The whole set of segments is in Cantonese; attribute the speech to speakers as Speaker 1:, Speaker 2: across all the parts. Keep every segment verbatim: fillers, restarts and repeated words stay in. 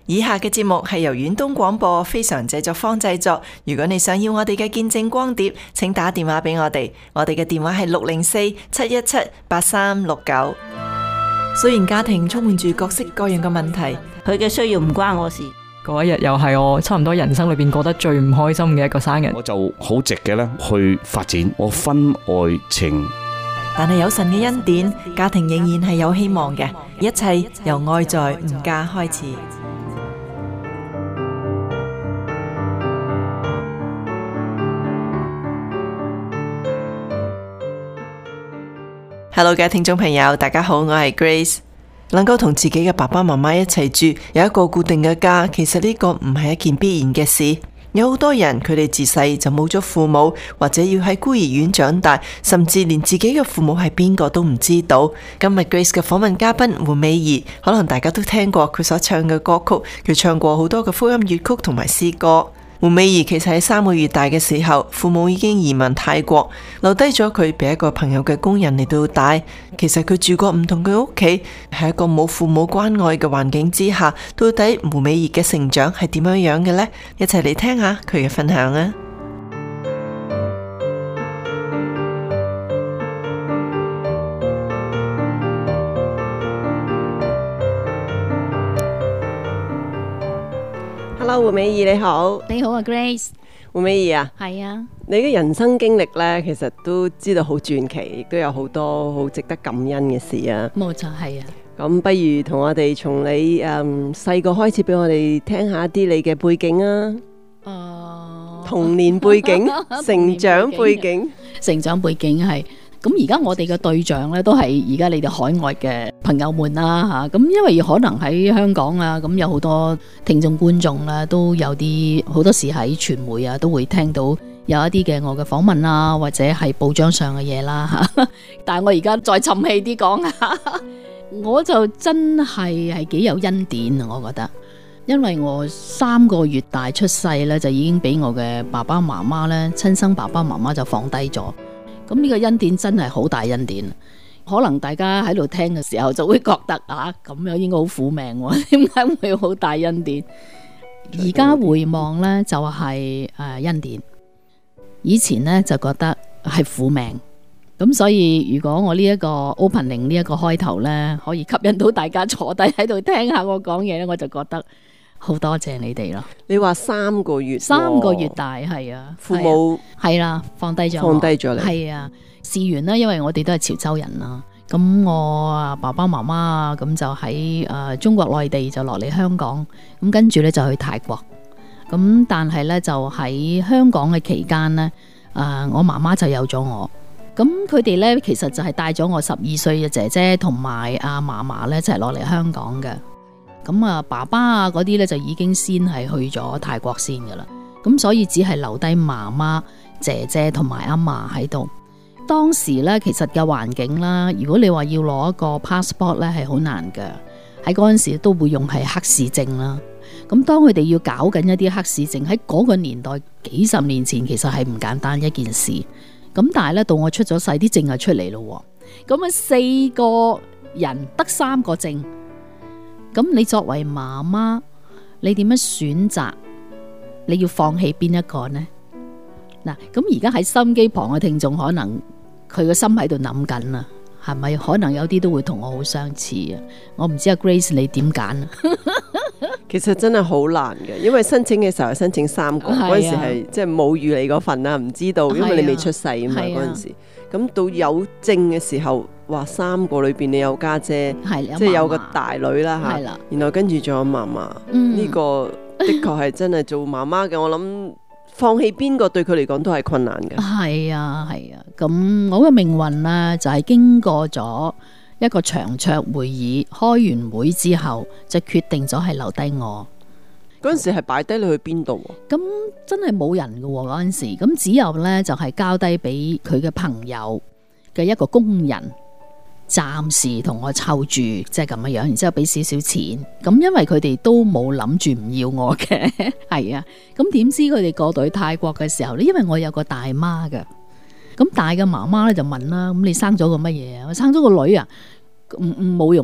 Speaker 1: 以下嘅節目係由遠東廣播非常製作坊製作。如果你想要我哋嘅見證光碟，請打電話俾我哋。我哋嘅電話係六零四七一七八三六九。雖然家庭充滿住各式各樣嘅問題，
Speaker 2: 佢嘅需要唔關我事。
Speaker 3: 嗰一日又係我差唔多人生裏邊過得最唔開心嘅一個生日。
Speaker 4: 我就好直嘅咧去發展我婚外情。
Speaker 1: 但係有神嘅恩典，家庭仍然係有希望嘅。一切由愛在吾家開始。Hello 嘅聽眾朋友，大家好，我係 Grace。能夠同自己嘅爸爸媽媽一齊住，有一個固定嘅家，其實呢個唔係一件必然嘅事。有好多人佢哋自細就冇咗父母，或者要喺孤兒院長大，甚至連自己嘅父母係邊個都唔知道。今日 Grace 嘅訪問嘉賓胡美儀，可能大家都聽過佢所唱嘅歌曲，佢唱過好多嘅福音粵曲同埋詩歌。胡美儀其實喺三個月大嘅時候，父母已經移民泰國，留低咗佢俾一個朋友嘅工人嚟到帶。其實佢住過唔同嘅屋企，喺一個冇父母關愛嘅環境之下，到底胡美儀嘅成長係點樣樣嘅呢？一齊嚟聽下佢嘅分享啊！Hello， 胡美儀你好。
Speaker 2: 你好啊 Grace。
Speaker 1: 胡美儀啊，
Speaker 2: 係啊，
Speaker 1: 你嘅人生經歷呢，其實都知道好傳奇，亦都有好多好值得感恩嘅事啊。
Speaker 2: 冇錯，係啊。
Speaker 1: 咁不如同我哋從你誒細個開始，俾我哋聽下一啲你嘅背景啊。誒、uh，童年背景、成長背景、
Speaker 2: 成長背景係。咁而家我哋嘅對象咧，都係而家你哋海外嘅朋友們啦吓。咁因為可能喺香港啊，咁有好多聽眾觀眾啦，都有啲好多時喺傳媒啊，都會聽到有一啲嘅我嘅訪問啊，或者係報章上嘅嘢啦吓。但係我而家再沉氣啲講下，我就真係係幾有恩典啊！我覺得，因為我三個月大出世咧，就已經俾我嘅爸爸媽媽咧，親生爸爸媽媽就放低咗。咁呢個恩典真係好大恩典，可能大家喺度聽嘅時候就會覺得啊，咁樣應該好苦命喎，點解會好大恩典？而家回望呢，就係誒恩典，以前呢，就覺得係苦命。咁所以如果我呢一個 opening 呢一個開頭呢，可以吸引到大家坐低喺度聽下我講嘢呢，我就覺得好多謝你哋咯。
Speaker 1: 你話三個月，
Speaker 2: 三個月大係啊，
Speaker 1: 父母
Speaker 2: 係啦、啊，放低咗，
Speaker 1: 放低咗你
Speaker 2: 係啊。事緣呢，因為我哋都係潮州人啦，咁我啊爸爸媽媽啊，咁就喺誒、呃、中國內地就落嚟香港，咁跟住咧就去泰國，咁但係咧就喺香港嘅期間呢，誒、呃、我媽媽就有咗我，咁佢哋咧其實就係帶咗我十二歲嘅姐姐同埋阿嫲嫲咧一齊落嚟香港嘅。咁啊，爸爸啊嗰啲咧就已經先係去咗泰國先噶啦，咁所以只係留低媽媽、姐姐同埋阿嫲喺度。當時咧其實嘅環境啦，如果你話要攞一個 passport 咧係好難嘅，喺嗰陣時都會用係黑市證啦。咁當佢哋要搞緊一啲黑市證，喺嗰個年代幾十年前其實係唔簡單一件事。咁但係咧到我出咗世，啲證就出嚟咯。咁啊四個人得三個證。咁你作為媽媽，你點樣選擇？你要放棄邊一個呢？嗱，咁而家喺心機旁嘅聽眾，可能佢個心喺度諗緊啦，係咪？可能有啲都會同我好相似啊！我唔知阿 Grace 你點揀啊？
Speaker 1: 其實真係好難嘅，因為申請嘅時候係申請三個，嗰陣、啊、時係即係冇預你嗰份啦，唔知道，因為你未出世啊嘛嗰陣時。咁到有證嘅時候，哇，三個裏邊你有家姐，姐，即係有個大女啦吓，然後跟住仲有嫲嫲，呢、嗯這個的確係真係做媽媽嘅，我諗放棄邊個對佢嚟講都係困難嘅。係
Speaker 2: 啊係啊，咁我嘅命運呢，就係、是、經過咗一個長桌會議，開完會之後就決定咗係留低我。
Speaker 1: 嗰陣時係擺低你去邊度？
Speaker 2: 咁真係冇人嘅嗰陣時，咁只有呢就係交低俾佢嘅朋友嘅一個工人，暫時同我湊住，即係咁樣樣，然之後俾少少錢。咁因為佢哋都冇諗住唔要我嘅，係啊。咁點知佢哋過到去泰國嘅時候呢，因為我有個大媽嘅，咁大嘅媽媽咧就問啦，咁你生咗個乜嘢啊？我生咗個女啊，唔唔冇用啊。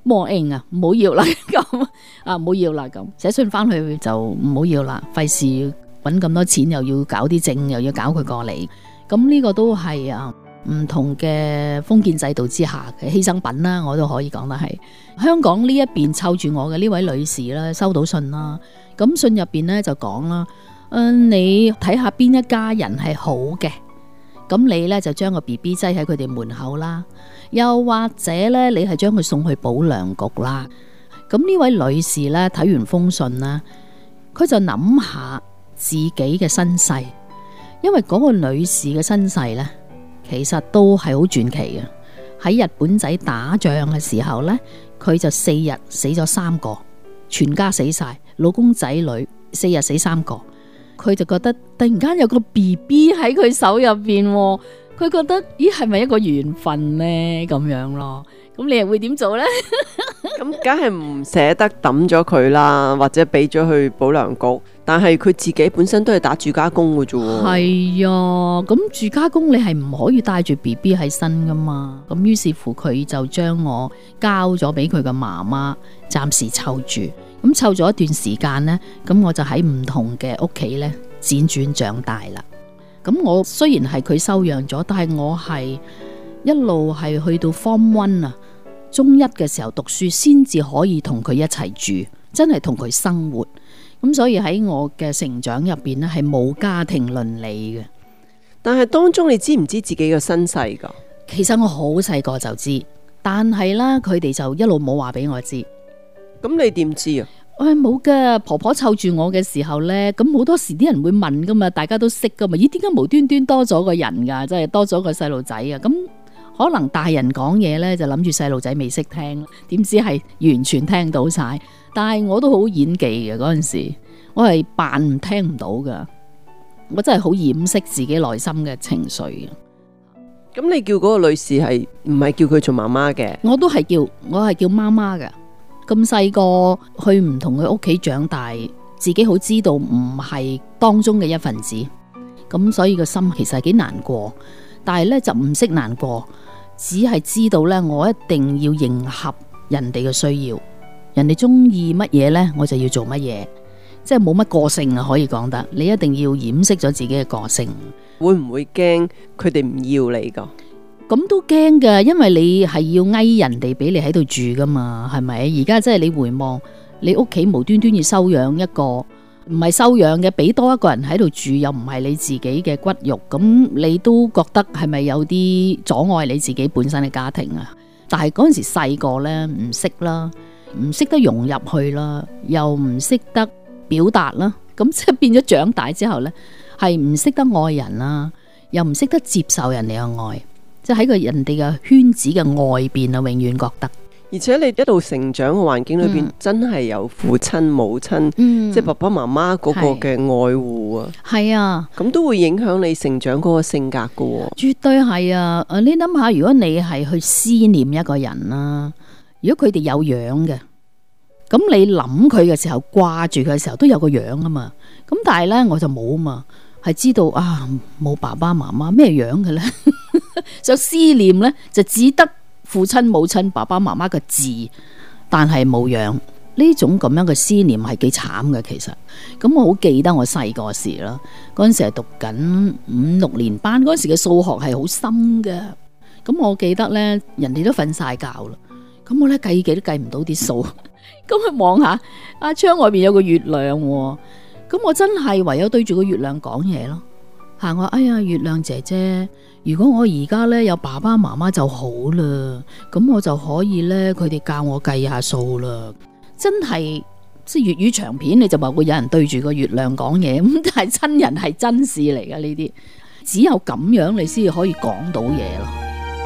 Speaker 2: 莫應啊，唔好要啦咁啊，唔好要啦咁，寫信翻去就唔好要啦，費事揾咁多錢，又要搞啲證，又要搞佢過嚟。咁呢個都係啊唔同嘅封建制度之下嘅犧牲品啦，我都可以講得係。香港呢一邊湊住我嘅呢位女士啦，收到信啦，咁信入邊咧就講啦，誒、呃、你睇下邊一家人係好嘅，咁你咧就將個 B B 擠喺佢哋門口啦，又或者咧你係將佢送去保良局啦。咁呢位女士咧睇完封信啦，佢就諗下自己嘅身世，因為嗰個女士嘅身世咧，其實都係好傳奇嘅。喺日本仔打仗嘅時候咧，佢就四日死咗三個，全家死晒，老公仔女四日死三個。佢就覺得突然間有個 B B 喺佢手入邊，佢覺得咦係咪一個緣分呢？咁樣咯。咁你又會點做呢？
Speaker 1: 咁梗係唔捨得抌咗佢啦，或者俾咗去保良局。但係佢自己本身都係打住家工嘅啫。
Speaker 2: 係啊，咁住家工你係唔可以帶住 B B 喺身噶嘛。咁於是乎佢就將我交咗俾佢嘅媽媽，暫時湊住。咁湊咗一段時間呢，咁我就喺唔同嘅屋企呢輾轉長大啦。咁我雖然係佢收養咗，但係我係一路係去到 Form One 啊，中一嘅時候讀書先至可以同佢一齊住，真係同佢生活。咁所以喺我嘅成長入邊呢，係冇家庭倫理嘅。
Speaker 1: 但係當中你知唔知自己嘅身世噶？
Speaker 2: 其實我好細個就知，但係啦，佢哋就一路冇話俾我知。
Speaker 1: 咁你點知啊？
Speaker 2: 誒，冇噶，婆婆湊住我嘅時候呢，咁好多時啲人會問噶嘛，大家都識噶嘛。咦，點解無端端多咗個人噶？即係多咗個細路仔啊？咁可能大人講嘢呢，就諗住細路仔未識聽，點知係完全聽到晒。但係我都好演技嘅嗰陣時，我係扮唔聽唔到噶，我真係好掩飾自己內心嘅情緒嘅。
Speaker 1: 咁你叫嗰個女士係唔係叫佢做媽媽嘅？
Speaker 2: 我都係叫，我係叫媽媽噶。咁細個去唔同嘅屋企長大，自己好知道唔係當中嘅一份子，咁所以個心其實係幾難過。但係咧就唔識難過，只係知道咧我一定要迎合人哋嘅需要，人哋中意乜嘢咧我就要做乜嘢，即係冇乜個性啊，可以講得。你一定要掩飾咗自己嘅個性。
Speaker 1: 會唔會驚佢哋唔要你噶？
Speaker 2: 咁都驚噶，因為你係要嗌人哋俾你喺度住噶嘛，係咪？而家即係你回望，你屋企無端端要收養一個唔係收養嘅，俾多一個人喺度住，又唔係你自己嘅骨肉，咁你都覺得係咪有啲阻礙你自己本身嘅家庭啊？但係嗰陣時細個呢，唔識啦，唔識得融入去啦，又唔識得表達啦，咁即係變咗長大之後呢，係唔識得愛人啦，又唔識得接受人哋嘅愛。即係喺個人哋嘅圈子嘅外邊啊，永遠覺得。
Speaker 1: 而且你一路成長嘅環境裏邊，嗯、真係有父親母親，嗯、即係爸爸媽媽嗰個嘅愛護啊。係啊，咁都會影響你成長嗰個性格噶。
Speaker 2: 絕對係啊！誒，你諗下，如果你係去思念一個人啦，如果佢哋有樣嘅，咁你諗佢嘅時候，掛住佢嘅時候，都有個樣啊嘛。咁但係咧，我就冇啊嘛，係知道啊，冇爸爸媽媽咩樣嘅咧。就思念呢，就只得父親母親爸爸媽媽嘅字，但係冇樣。呢種咁樣嘅思念係幾慘嘅，其實。咁我好記得我細個時啦，嗰陣時係讀緊五六年班，嗰陣時嘅數學係好深嘅。咁我記得呢，人哋都瞓晒覺啦，咁我呢計幾都計唔到啲數。咁去望下啊，窗外邊有個月亮，咁我真係唯有對住個月亮講嘢咯。吓，我哎呀，月亮姐姐，如果我而家咧有爸爸媽媽就好啦，咁我就可以咧，佢哋教我計下數啦。真係即係粵語長片，你就話會有人對住個月亮講嘢，咁但係真人係真事嚟噶，呢啲只有咁樣你先至可以講到嘢咯。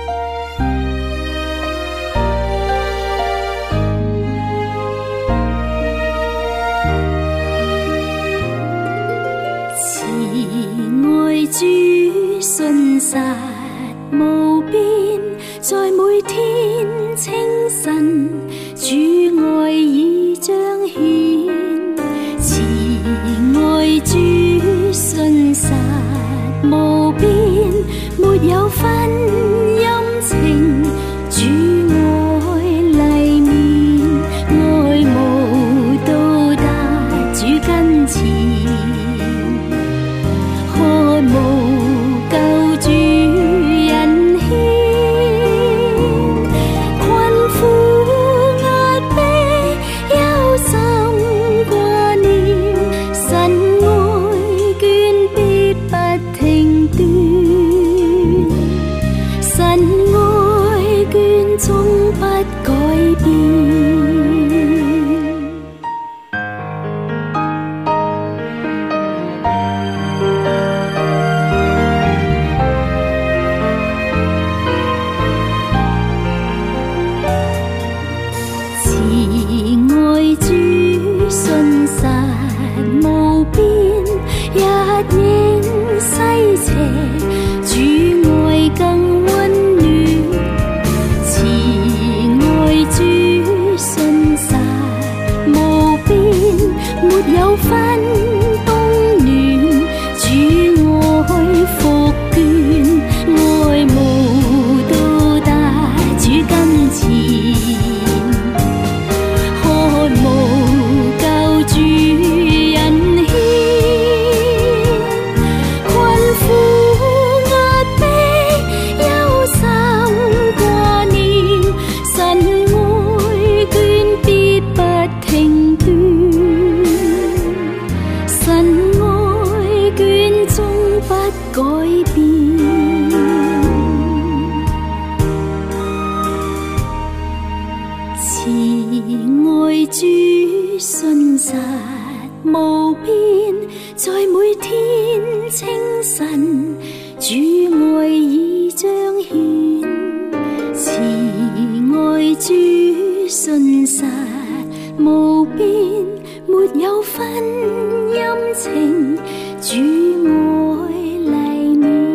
Speaker 5: 主信實無邊，在每天清晨，主愛已彰顯。慈愛主信實無邊，沒有分實無邊，在每天清晨，主愛已彰顯，慈愛主信實無邊，沒有分陰晴，主愛黎面。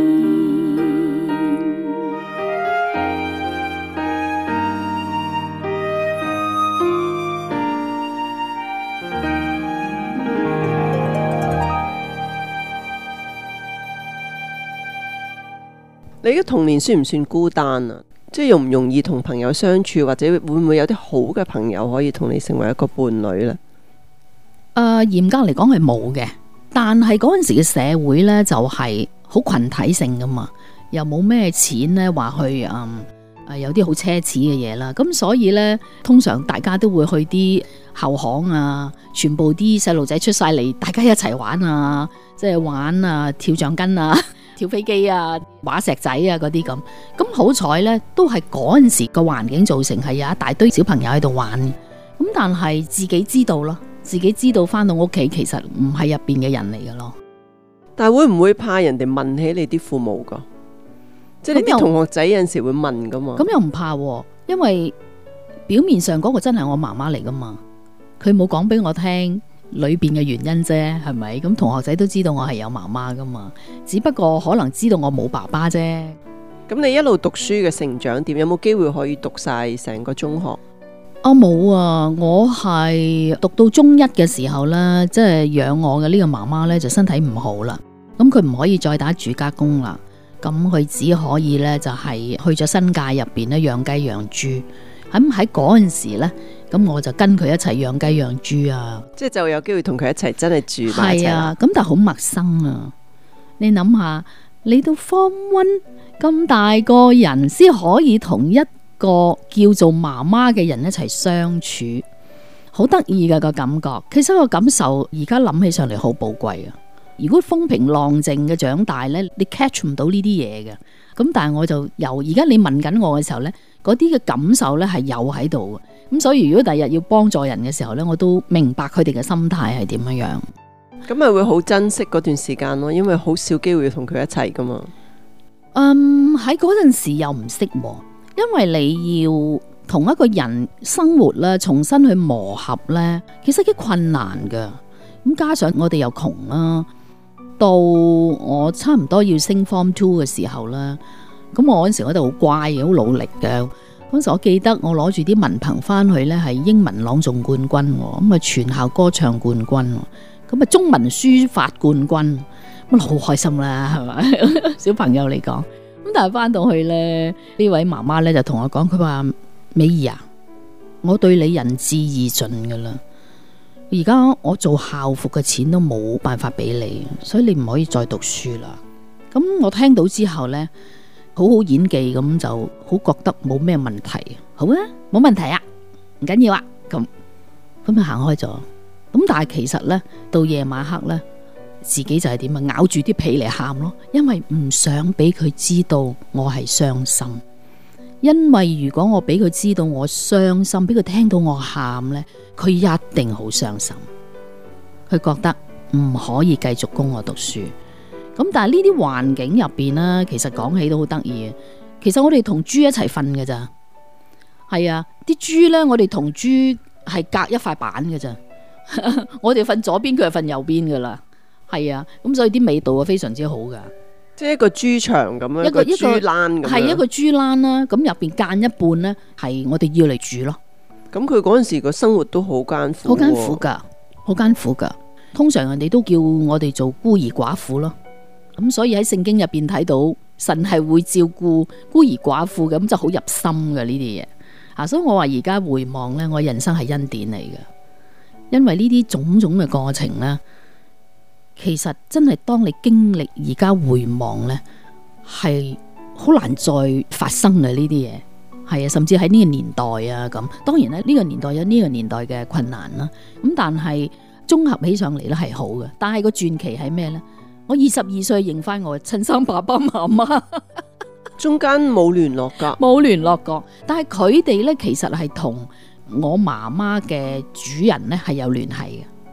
Speaker 1: 你嘅童年算唔算孤單啊？即係容唔容易同朋友相處，或者會唔會有啲好嘅朋友可以同你成為一個伴侶呢？
Speaker 2: 誒、呃，嚴格嚟講係冇嘅，但係嗰陣時嘅社會呢，就係好群體性噶嘛，又冇咩錢呢話去嗯誒有啲好奢侈嘅嘢啦，咁所以呢，通常大家都會去啲後巷啊，全部啲細路仔出晒嚟，大家一齊玩啊，即係玩啊跳橡筋啊。跳飛機啊，畫石仔啊，嗰啲咁，咁好彩呢，都係嗰陣時個環境造成係有一大堆小朋友喺度玩，咁但係自己知道咯，自己知道翻到屋企其實唔係入邊嘅人嚟嘅咯。
Speaker 1: 但係會唔會怕人哋問起你啲父母噶？即係你啲同學仔有陣時會問噶嘛？
Speaker 2: 咁又唔怕喎，因為表面上嗰個真係我媽媽嚟噶嘛，佢冇講俾我聽裏邊嘅原因啫，係咪？咁同學仔都知道我係有媽媽噶嘛，只不過可能知道我冇爸爸啫。
Speaker 1: 咁你一路讀書嘅成長點？有冇機會可以讀晒成個中學？
Speaker 2: 我冇啊，我係讀到中一嘅時候呢，即係養我嘅呢個媽媽呢，就身體唔好啦，咁佢唔可以再打住家工啦，咁佢只可以呢，就係去咗新界入邊咧養雞養豬。咁喺嗰陣時呢，咁我就跟佢一齊養雞養豬啊，
Speaker 1: 即係就有機會同佢一齊真係住埋一齊。
Speaker 2: 係啊，咁但係好陌生啊！你諗下，你到 Form One 咁大個人先可以同一個叫做媽媽嘅人一齊相處，好得意㗎個感覺。其實個感受而家諗起上嚟好寶貴啊！如果風平浪靜嘅長大呢，你 catch 唔到呢啲嘢嘅。咁但係我就由而家你問緊我嘅時候呢，嗰啲嘅感受呢係有喺度嘅。咁所以如果第日要幫助人嘅時候呢，我都明白佢哋嘅心態係點樣樣。
Speaker 1: 咁咪會好珍惜嗰段時間咯，因為好少機會同佢一齊噶嘛。
Speaker 2: 嗯，喺嗰陣時又唔識，因為你要同一個人生活咧，重新去磨合咧，其實幾困難噶。咁加上我哋又窮啦，到我差唔多要升 Form Two 嘅時候咧，咁我嗰陣時我哋好乖嘅，好努力嘅。嗰陣時我記得我攞住啲文憑翻去咧，係英文朗誦冠軍，咁啊全校歌唱冠軍，咁啊中文書法冠軍，咁好開心啦，係咪？小朋友嚟講，咁但係翻到去咧，呢位媽媽咧就同我講，佢話美儀啊，我對你仁至義盡噶啦，而家我做校服嘅錢都冇辦法俾你，所以你唔可以再讀書啦。咁我聽到之後咧，好好演技咁就好覺得冇咩問題，好啊，冇問題啊，唔緊要啊，咁咁就行開咗。咁但係其實咧，到夜晚黑咧，自己就係點啊，咬住啲被嚟喊咯，因為唔想俾佢知道我係傷心。因為如果我俾佢知道我傷心，俾佢聽到我喊咧，佢一定好傷心，佢覺得唔可以繼續供我讀書。咁但係呢啲環境入邊咧，其實講起都好得意嘅。其實我哋同豬一齊瞓嘅咋，係啊，啲豬咧，我哋同豬係隔一塊板嘅咋。我哋瞓左邊，佢係瞓右邊噶啦，係啊，咁所以啲味道啊非常之好噶，
Speaker 1: 即係一個豬場咁樣，
Speaker 2: 一個
Speaker 1: 一個豬欄咁樣，
Speaker 2: 係一個豬欄啦。咁入邊間一半咧，係我哋要嚟煮咯。
Speaker 1: 咁佢嗰陣時個生活都好艱苦，
Speaker 2: 好艱苦噶，好艱苦噶。通常人哋都叫我哋做孤兒寡婦咯。咁所以喺聖經入邊睇到神係會照顧孤兒寡婦嘅，咁就好入心嘅呢啲嘢啊。所以我話而家回望咧，我人生係恩典嚟嘅。因為呢啲種種嘅過程呢，其實真係當你經歷而家回望呢，係好難再發生嘅呢啲嘢，係啊，甚至喺呢個年代啊咁。當然咧，呢個年代有呢個年代嘅困難啦，咁但係綜合起上嚟咧係好嘅。但係個傳奇係咩呢？我二十二歲認翻我親生爸爸媽媽，
Speaker 1: 中間冇聯絡噶，
Speaker 2: 冇聯絡過。但係佢哋呢，其實係同我媽媽嘅主人呢係有聯繫嘅，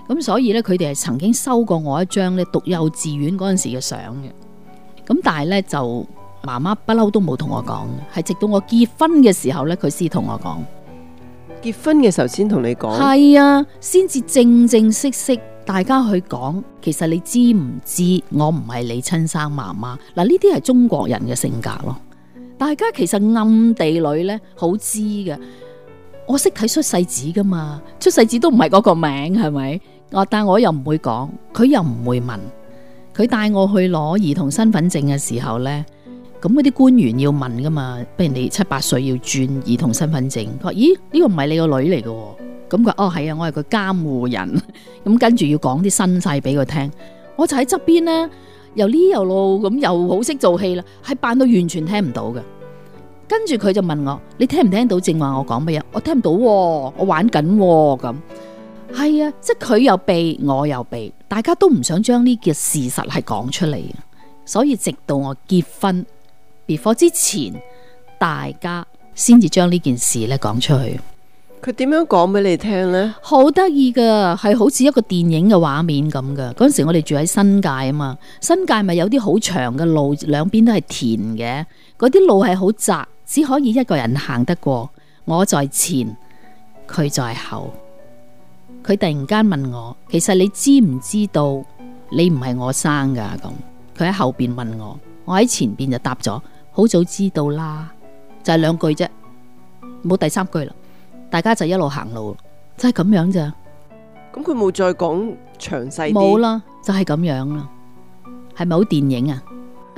Speaker 2: 咁所以咧佢哋係曾經收過我一張咧讀幼稚園嗰陣時嘅相嘅。咁但係咧就媽媽不嬲都冇同我講，係直到我結婚嘅時候咧佢先同我講。
Speaker 1: 結婚嘅時候先同你講？
Speaker 2: 係啊，先至正正式式大家去講，其實你知唔知我唔係你親生媽媽？嗱，呢啲係中國人嘅性格咯。大家其實暗地裏咧好知嘅。我識睇出世紙噶嘛，出世紙都唔係嗰個名，係咪？我但我又唔會講，佢又唔會問。佢帶我去攞兒童身份證嘅時候咧，咁嗰啲官員要問噶嘛，不如你七八歲要轉兒童身份證。佢話：咦，呢個唔係你個女嚟嘅。咁佢：哦，係啊，我係個監護人。咁跟住要講啲身世俾佢聽。我就喺側邊咧，又呢又路咁，又好識做戲啦，係扮到完全聽唔到嘅。跟住佢就問我：你聽唔聽到正話我講乜嘢？我聽唔到喎，我玩緊喎。咁係啊，即係佢又避，我又避，大家都唔想將呢件事實係講出嚟。所以直到我結婚 before 之前，大家先至將呢件事咧講出去。
Speaker 1: 佢點樣講俾你聽呢？
Speaker 2: 好得意噶，係好似一個電影嘅畫面咁噶。嗰陣時我哋住喺新界啊嘛，新界咪有啲好長嘅路，兩邊都係田嘅，嗰啲路係好窄，只可以一個人行得過。我在前，佢在後。佢突然間問我：其實你知唔知道你唔係我生噶？咁佢喺後邊問我，我喺前邊就答咗：好早知道啦，就係兩句啫，冇第三句啦。大家就一路行路，就係咁樣咋。
Speaker 1: 咁佢冇再講詳細啲？
Speaker 2: 冇啦，就係咁樣啦。係咪好電影啊？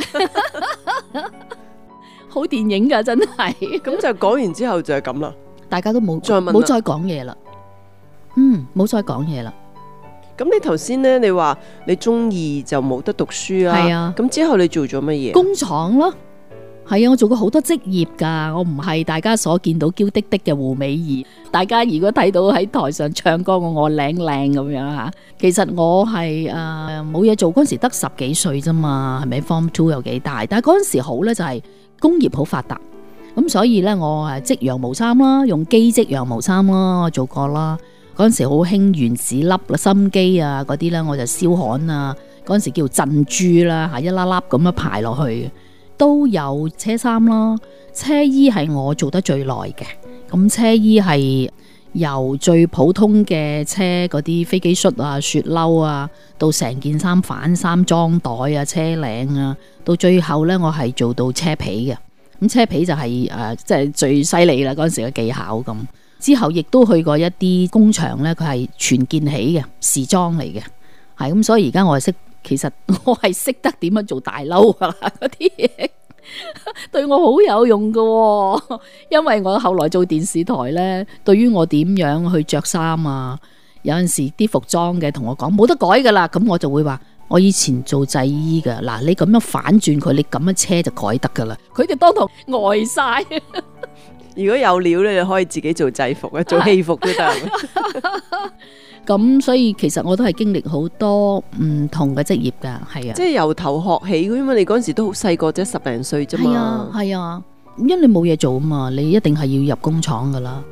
Speaker 2: 好電影噶，真係。
Speaker 1: 咁就講完之後就係咁啦。
Speaker 2: 大家都冇
Speaker 1: 再問，
Speaker 2: 冇再講嘢啦。嗯，冇再講嘢啦。
Speaker 1: 咁你頭先呢，你話你中二就冇得讀書啊？
Speaker 2: 係啊。
Speaker 1: 咁之後你做咗乜嘢？
Speaker 2: 工廠咯。係啊，我做過好多職業噶，我唔係大家所見到嬌滴滴嘅胡美儀。大家如果睇到喺台上唱歌，我我靚靚咁樣吓，其實我係誒冇嘢做，嗰陣時得十幾歲啫嘛，係咪 Form Two 有幾大？但係嗰陣時好咧，就係工業好發達，咁所以咧我誒織羊毛衫啦，用機織羊毛衫啦，我做過啦。嗰陣時好興原子粒啦、心機啊嗰啲咧，我就燒焊啊。嗰陣時叫珍珠啦，吓一粒粒咁樣排落去。都有車衫啦，車衣係我做得最耐嘅。咁車衣係由最普通嘅車嗰啲飛機恤啊、雪褸啊，到成件衫反衫、裝袋啊、車領啊，到最後呢，我係做到車皮嘅。咁車皮就係誒即係最犀利啦，嗰陣時嘅技巧咁。之後亦都去過一啲工場呢，佢係全件起嘅時裝嚟嘅，係咁。所以而家我係識。其實我係識得點樣做大褸啊，嗰啲嘢對我好有用噶，因為我後來做電視台呢，對於我點樣去着衫啊，有陣時啲服裝嘅同我講冇得改噶啦，咁我就會話我以前做製衣噶，嗱你咁樣反轉佢，你咁樣車就改得噶啦，佢哋當堂呆晒。
Speaker 1: 如果有料咧，你可以自己做制服啊，做戲服都得。
Speaker 2: 咁所以其實我都係經歷好多唔同嘅職業噶，係啊，即
Speaker 1: 係由頭學起，因為你嗰陣時都好細個啫，十零歲啫嘛。係
Speaker 2: 啊，係啊，因為你冇嘢做啊嘛，你一定係要入工廠噶啦。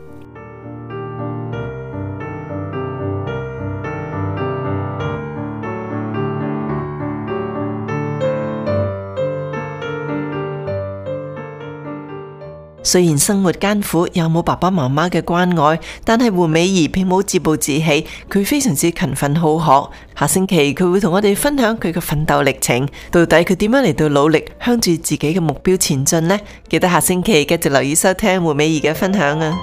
Speaker 1: 雖然生活艱苦，又冇爸爸媽媽嘅關愛，但係胡美儀並冇自暴自棄，佢非常之勤奮好學。下星期佢會同我哋分享佢嘅奮鬥歷程，到底佢點樣嚟到努力向住自己嘅目標前進呢？記得下星期繼續留意收聽胡美儀嘅分享啊！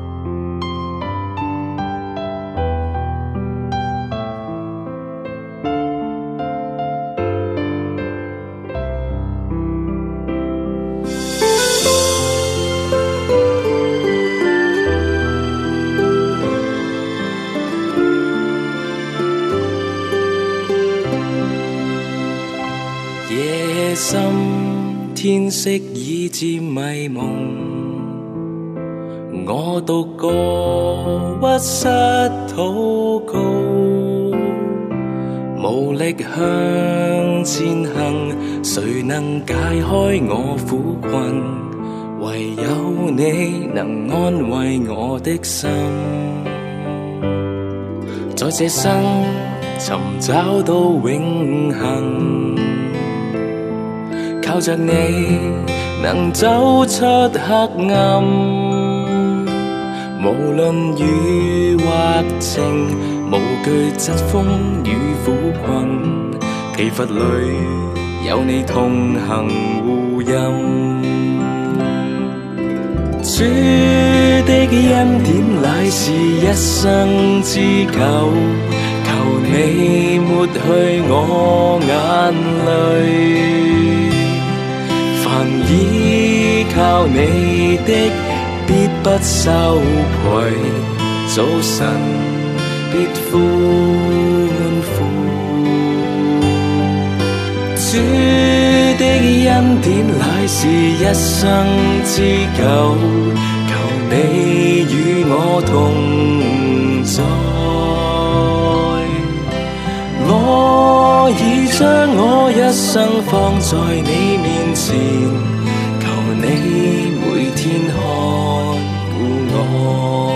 Speaker 6: 深天色已漸迷蒙，我獨個屈膝禱告，無力向前行，誰能解開我苦困？唯有你能安慰我的心。 在這生尋找到永恆，靠着你能走出黑暗，無論雨或晴，無懼疾風與苦困，疲乏裏有你同行護蔭。主的恩典乃是一生之久，求你抹去我眼淚。凡依靠你的，必不羞愧，早晨必歡呼。主的恩典乃是一生之久，求你與我同在。我已將我一生放在你面前，求你每天看顧我。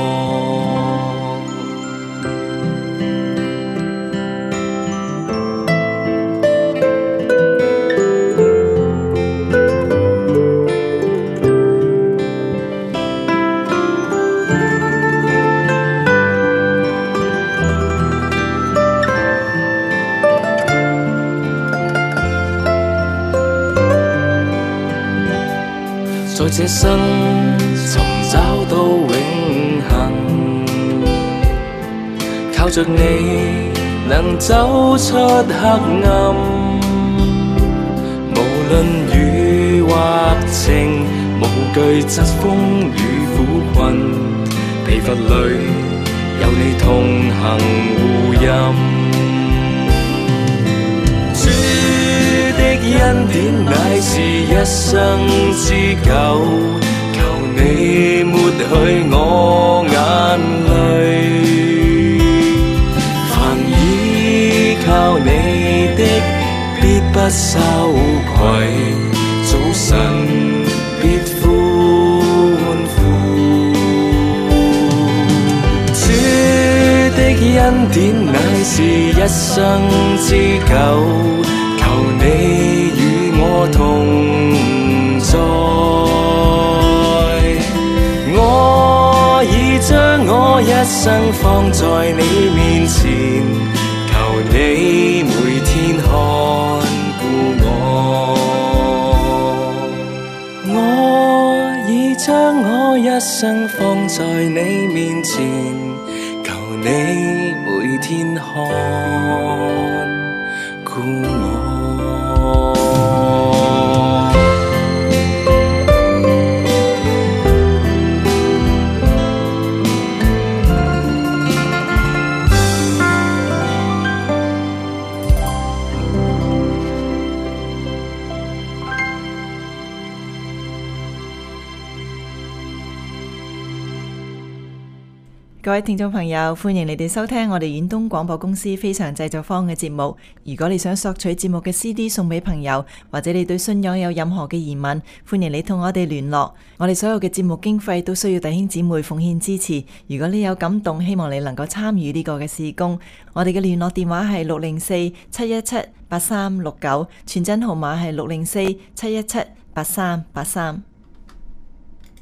Speaker 6: 在這生尋找到永恆，靠着你能走出黑暗，無論雨或晴，無懼疾風與苦困，疲乏裏有你同行護蔭。恩典乃是一生之久，求你抹去我眼淚。凡依靠你的，必不羞愧，早晨必歡呼。主的恩典乃是一生之久，求你與我同在。我已將我一生放在你面前，求你每天看顧我。我已將我一生放在你面前，求你每天看顧我。
Speaker 1: 各位聽眾朋友，歡迎你哋收聽我哋遠東廣播公司非常製作坊嘅節目。如果你想索取節目嘅 C D 送俾朋友，或者你對信仰有任何嘅疑問，歡迎你同我哋聯絡。我哋所有嘅節目經費都需要弟兄姊妹奉獻支持。如果你有感動，希望你能夠參與呢個嘅事工。我哋嘅聯絡電話係六零四七一七八三六九，傳真號碼係六零四七一七八三八三。